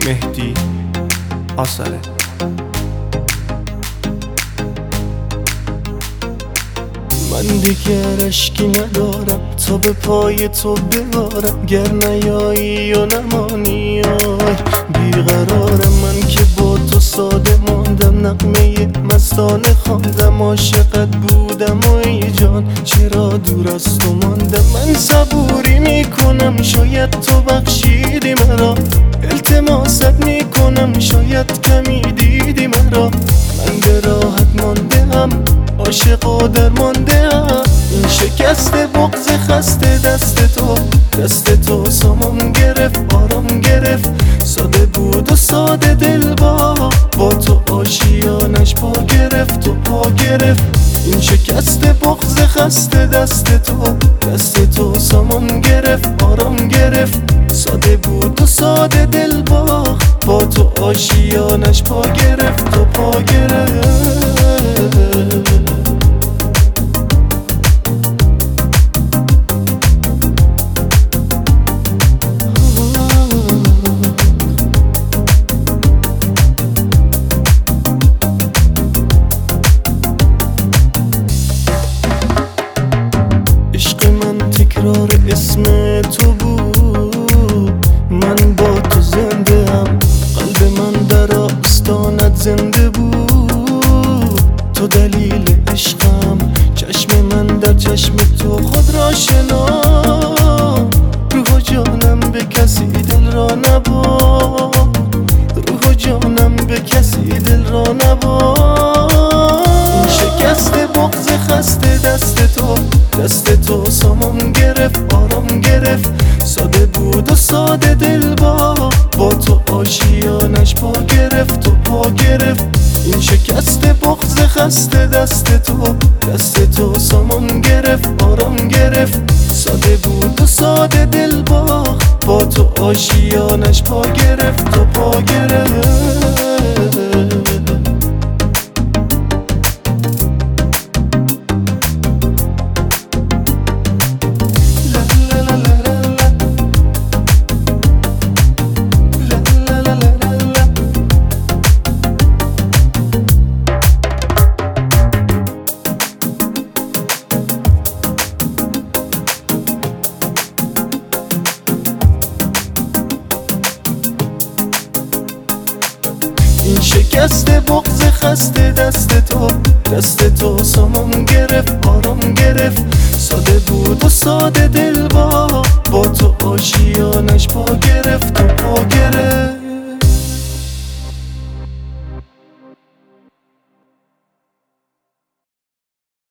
مهدی آثره. من دیگر اشکی ندارم تا به پای تو ببارم، گر نیایی و نمانی آی بیقرارم. من که با تو ساده ماندم، نغمه مستانه خواندم، عاشقت بودم و ای جان چرا دور از تو ماندم. من صبوری میکنم شاید تو بخشیدی مرا، التماست میکنم شاید کمی دیدی مرا. من به راحت مانده ام، عاشق و درمانده ام، این شکست بغض خسته دست تو سامم گرفت آرام گرفت. ساده بود و ساده دل با تو آشیانش پا گرفت و پا گرفت. این شکست بغض خسته دست تو سامم گرفت آرام گرفت. ساده بود و ساده دل با تو آشیانش پا گرفت و پا گرفت. تکرار اسم تو بود، من با تو زنده ام، قلب من در آستانت زنده بود. تو دلیل عشقم، چشم من در چشم تو خود را شناخت. روح و جانم به کسی دل را نبود، روح و جانم به کسی دل را نبود. این شکست بغض خسته دست تو سامم گرفت آرام گرفت. ساده بود و ساده دل با تو آشیانش پا گرفت و پا گرفت. این شکست بغض خسته دست تو سامم گرفت آرام گرفت. ساده بود و ساده دل با تو آشیانش پا گرفت و پا گرفت. این شکست بغض خسته دست تو سامم گرفت آرام گرفت. ساده بود و ساده دل با تو آشیانش پا گرفت.